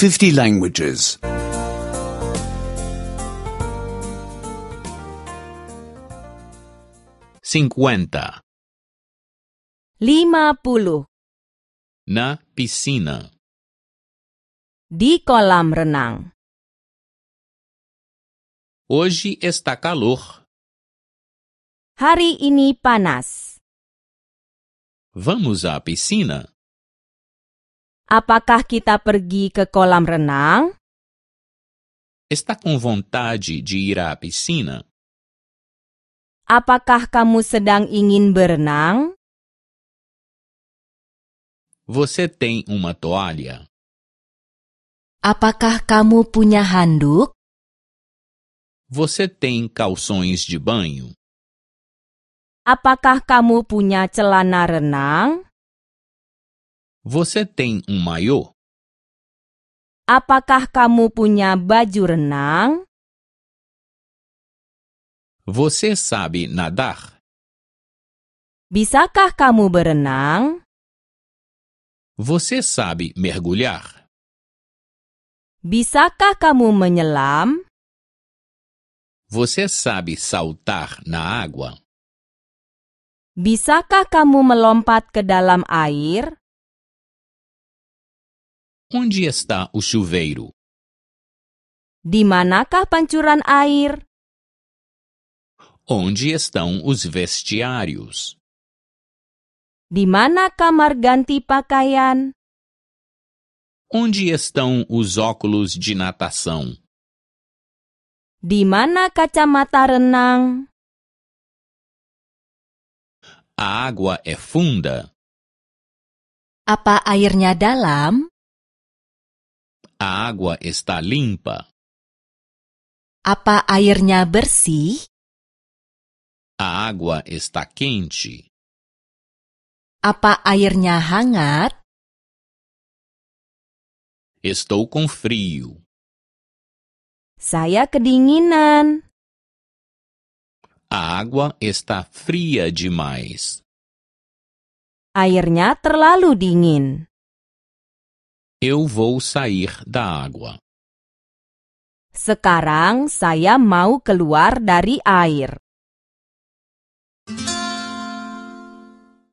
50 languages. 50. 50. Na piscina. Di kolam renang. Hoje está calor. Hari ini panas. Vamos à piscina? Apakah kita pergi ke kolam renang? Está com vontade de ir à piscina? Apakah kamu sedang ingin berenang? Você tem uma toalha? Apakah kamu punya handuk? Você tem calções de banho? Apakah kamu punya celana renang? Você tem maiô? Apakah kamu punya baju renang? Você sabe nadar? Bisakah kamu berenang? Você sabe mergulhar? Bisakah kamu menyelam? Você sabe saltar na água? Bisakah kamu melompat ke dalam air? Onde está o chuveiro? Di manakah pancuran air? Onde estão os vestiários? Di mana kamar ganti pakaian? Onde estão os óculos de natação? Di mana kacamata renang? A água é funda? Apa airnya dalam? A água está limpa? Apa airnya bersih? A água está quente? Apa airnya hangat? Estou com frio. Saya kedinginan. A água está fria demais. Airnya terlalu dingin. Eu vou sair da água. Sekarang saya mau keluar dari air.